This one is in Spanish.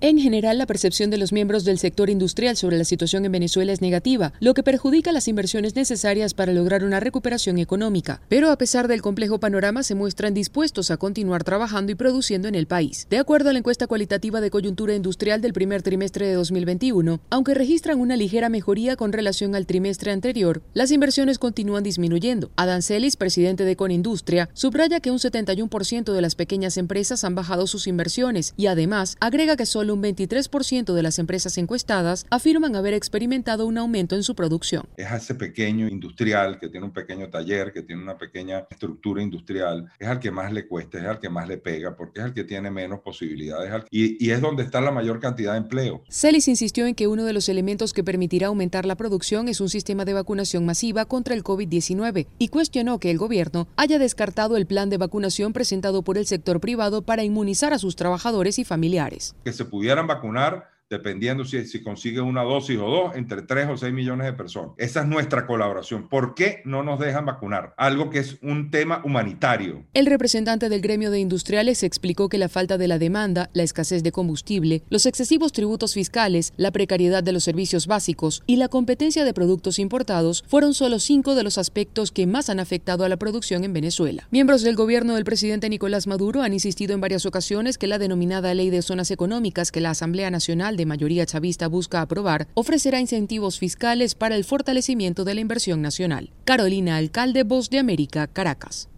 En general, la percepción de los miembros del sector industrial sobre la situación en Venezuela es negativa, lo que perjudica las inversiones necesarias para lograr una recuperación económica. Pero a pesar del complejo panorama, se muestran dispuestos a continuar trabajando y produciendo en el país. De acuerdo a la encuesta cualitativa de coyuntura industrial del primer trimestre de 2021, aunque registran una ligera mejoría con relación al trimestre anterior, las inversiones continúan disminuyendo. Adán Celis, presidente de Conindustria, subraya que un 71% de las pequeñas empresas han bajado sus inversiones y además agrega que solo un 23% de las empresas encuestadas afirman haber experimentado un aumento en su producción. Es a ese pequeño industrial que tiene un pequeño taller, que tiene una pequeña estructura industrial, es al que más le cuesta, es al que más le pega, porque es el que tiene menos posibilidades y es donde está la mayor cantidad de empleo. Celis insistió en que uno de los elementos que permitirá aumentar la producción es un sistema de vacunación masiva contra el COVID-19 y cuestionó que el gobierno haya descartado el plan de vacunación presentado por el sector privado para inmunizar a sus trabajadores y familiares. Que se pudieran vacunar, dependiendo si consigue una dosis o dos, entre 3 o 6 millones de personas. Esa es nuestra colaboración. ¿Por qué no nos dejan vacunar? Algo que es un tema humanitario. El representante del gremio de industriales explicó que la falta de la demanda, la escasez de combustible, los excesivos tributos fiscales, la precariedad de los servicios básicos y la competencia de productos importados fueron solo 5 de los aspectos que más han afectado a la producción en Venezuela. Miembros del gobierno del presidente Nicolás Maduro han insistido en varias ocasiones que la denominada Ley de Zonas Económicas que la Asamblea Nacional de mayoría chavista busca aprobar, ofrecerá incentivos fiscales para el fortalecimiento de la inversión nacional. Carolina Alcalde, Voz de América, Caracas.